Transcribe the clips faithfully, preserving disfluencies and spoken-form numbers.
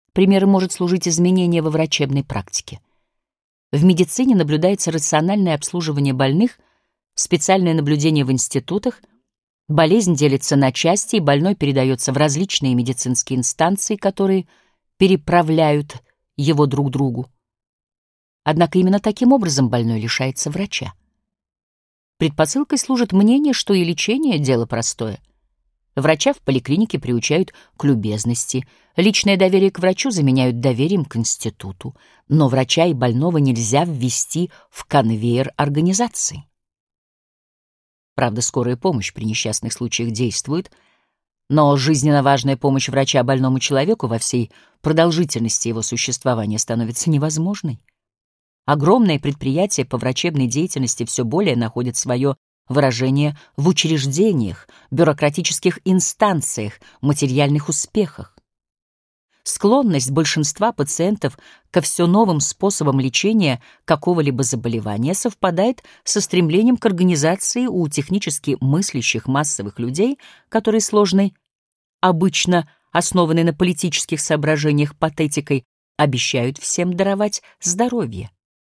Примером может служить изменение во врачебной практике. В медицине наблюдается рациональное обслуживание больных, специальное наблюдение в институтах, болезнь делится на части, и больной передается в различные медицинские инстанции, которые переправляют его друг другу. Однако именно таким образом больной лишается врача. Предпосылкой служит мнение, что и лечение — дело простое. Врача в поликлинике приучают к любезности, личное доверие к врачу заменяют доверием к институту, но врача и больного нельзя ввести в конвейер организации. Правда, скорая помощь при несчастных случаях действует, но жизненно важная помощь врача больному человеку во всей продолжительности его существования становится невозможной. Огромные предприятия по врачебной деятельности все более находят свое выражение в учреждениях, бюрократических инстанциях, материальных успехах. Склонность большинства пациентов ко все новым способам лечения какого-либо заболевания совпадает со стремлением к организации у технически мыслящих массовых людей, которые сложной, обычно основанной на политических соображениях патетикой, обещают всем даровать здоровье.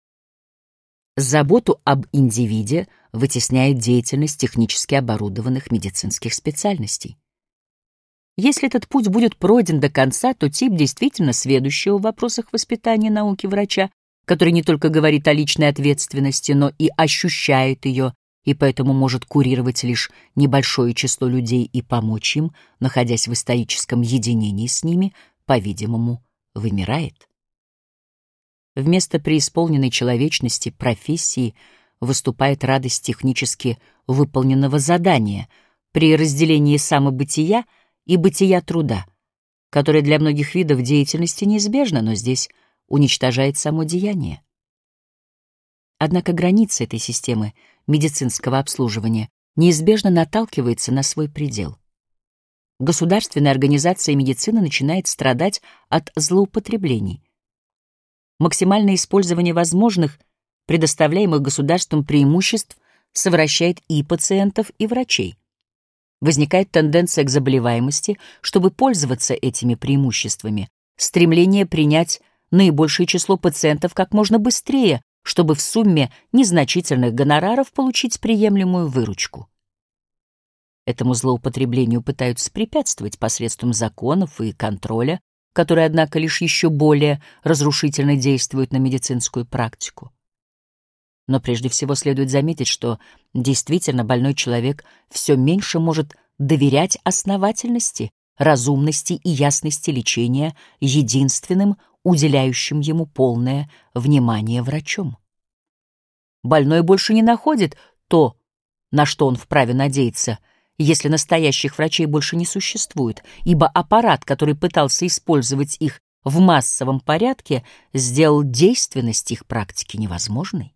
Заботу об индивиде вытесняет деятельность технически оборудованных медицинских специальностей. Если этот путь будет пройден до конца, то тип действительно сведущего в вопросах воспитания науки врача, который не только говорит о личной ответственности, но и ощущает ее, и поэтому может курировать лишь небольшое число людей и помочь им, находясь в историческом единении с ними, по-видимому, вымирает. Вместо преисполненной человечности профессии выступает радость технически выполненного задания при разделении самобытия и бытия труда, которое для многих видов деятельности неизбежно, но здесь уничтожает само деяние. Однако граница этой системы медицинского обслуживания неизбежно наталкивается на свой предел. Государственная организация медицины начинает страдать от злоупотреблений. Максимальное использование возможных, предоставляемых государством преимуществ совращает и пациентов, и врачей. Возникает тенденция к заболеваемости, чтобы пользоваться этими преимуществами, стремление принять наибольшее число пациентов как можно быстрее, чтобы в сумме незначительных гонораров получить приемлемую выручку. Этому злоупотреблению пытаются препятствовать посредством законов и контроля, которые, однако, лишь еще более разрушительно действуют на медицинскую практику. Но прежде всего следует заметить, что действительно больной человек все меньше может доверять основательности, разумности и ясности лечения единственным, уделяющим ему полное внимание врачом. Больной больше не находит то, на что он вправе надеяться, если настоящих врачей больше не существует, ибо аппарат, который пытался использовать их в массовом порядке, сделал действенность их практики невозможной.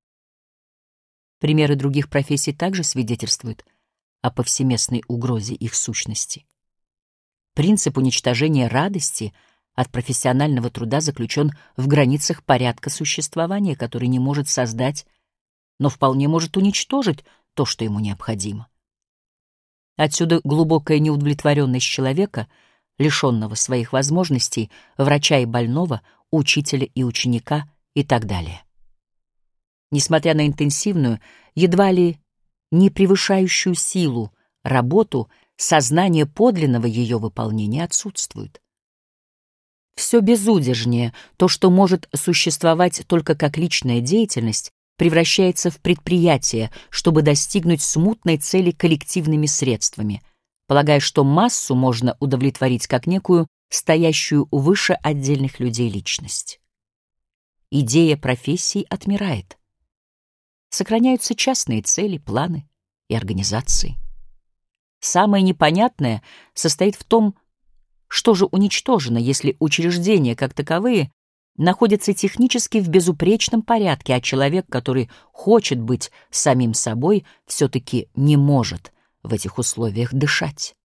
Примеры других профессий также свидетельствуют о повсеместной угрозе их сущности. Принцип уничтожения радости от профессионального труда заключен в границах порядка существования, который не может создать, но вполне может уничтожить то, что ему необходимо. Отсюда глубокая неудовлетворенность человека, лишенного своих возможностей, врача и больного, учителя и ученика и так далее. Несмотря на интенсивную, едва ли не превышающую силу работу, сознание подлинного ее выполнения отсутствует. Все безудержнее, то, что может существовать только как личная деятельность, превращается в предприятие, чтобы достигнуть смутной цели коллективными средствами, полагая, что массу можно удовлетворить как некую стоящую выше отдельных людей личность. Идея профессии отмирает. Сохраняются частные цели, планы и организации. Самое непонятное состоит в том, что же уничтожено, если учреждения как таковые находятся технически в безупречном порядке, а человек, который хочет быть самим собой, все-таки не может в этих условиях дышать.